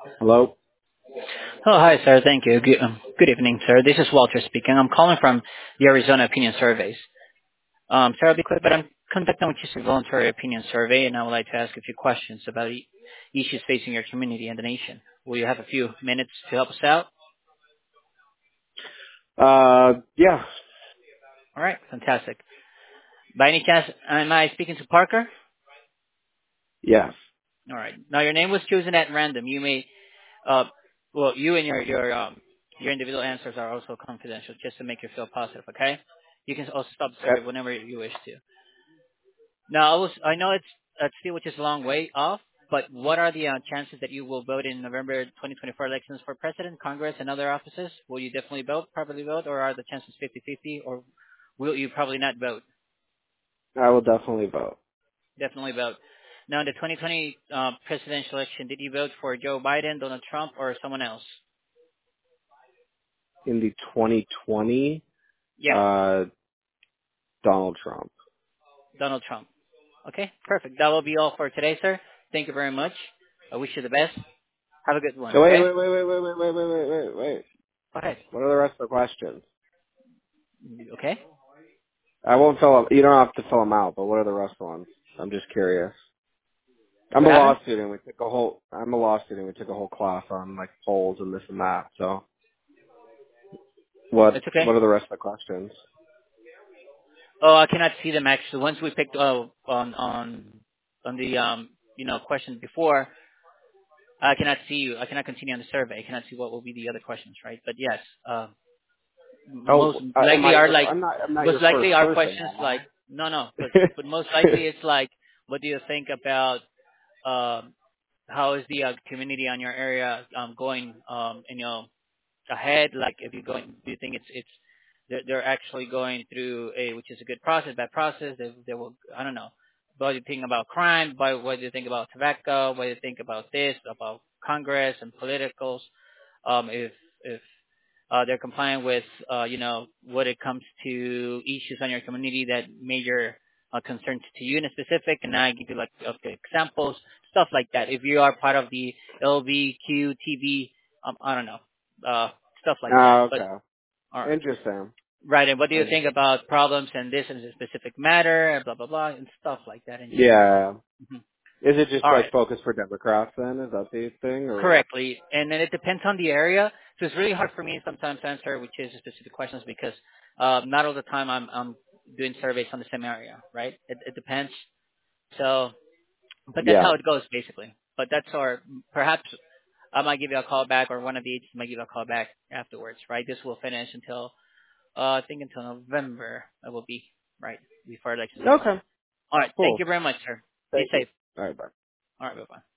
Hello? Oh, hi, sir. Thank you. Good evening, sir. This is Walter speaking. I'm calling from the Arizona Opinion Surveys. Sir, I'll be quick, but I'm conducting which is a voluntary opinion survey, and I would like to ask a few questions about issues facing your community and the nation. Will you have a few minutes to help us out? Yeah. All right, fantastic. By any chance, am I speaking to Parker? Yes. All right. Now, your name was chosen at random. You may, uh, well, you and your individual answers are also confidential, just to make you feel positive. Okay? You can also stop the Okay. survey whenever you wish to. Now, I know it's still which is a long way off, but what are the chances that you will vote in November 2024 elections for president, Congress, and other offices? Will you definitely vote, probably vote, or are the chances 50-50, or will you probably not vote? I will definitely vote. Definitely vote. Now, in the 2020 presidential election, did you vote for Joe Biden, Donald Trump, or someone else? In the 2020, Yeah, Donald Trump. Donald Trump. Okay, perfect. That will be all for today, sir. Thank you very much. I wish you the best. Have a good one, So wait, okay? wait, wait, wait, wait, wait, wait, wait, wait, wait, wait. Go ahead. What are the rest of the questions? Okay? I won't fill them. You don't have to fill them out, but what are the rest of the ones? I'm just curious. I'm What a happened? law student. I'm a law student. We took a whole class on like polls and this and that. So what It's okay. are the rest of the questions? Oh, I cannot see them actually. Once we picked on the question before, I cannot see you. I cannot continue on the survey. I cannot see what will be the other questions, right? But yes, most Oh, likely are like I'm not most your likely first are person, questions am like I? no, but most likely it's like, what do you think about how is the community on your area going ahead? Like, if you're going, do you think it's they're actually going through a, which is a good process, bad process? They will, I don't know. What do you think about crime? What do you think about tobacco? What do you think about this, about Congress and politicals? If they're complying with, when it comes to issues on your community that major concerns to you in a specific, and I give you like okay, examples, stuff like that. If you are part of the LBQTV, I don't know, stuff like that. Oh, But okay. all right, Interesting. right. And what do you think Interesting. about problems and this and this specific matter, blah blah blah, and stuff like that in general. Yeah. Mhm. Is it just All right. like focus for Democrats then? Is that the thing or? Correctly. And then it depends on the area. So it's really hard for me sometimes to answer which is specific questions because not all the time I'm doing surveys on the same area, right? It depends. So, but that's Yeah. how it goes basically. But that's our, perhaps I might give you a call back or one of the agents might give you a call back afterwards, right? This will finish until, I think until November. It will be, right, before elections. Okay. All right. Thank Cool. you very much, sir. Be Thank you. safe. All right. Bye. All right. Bye-bye.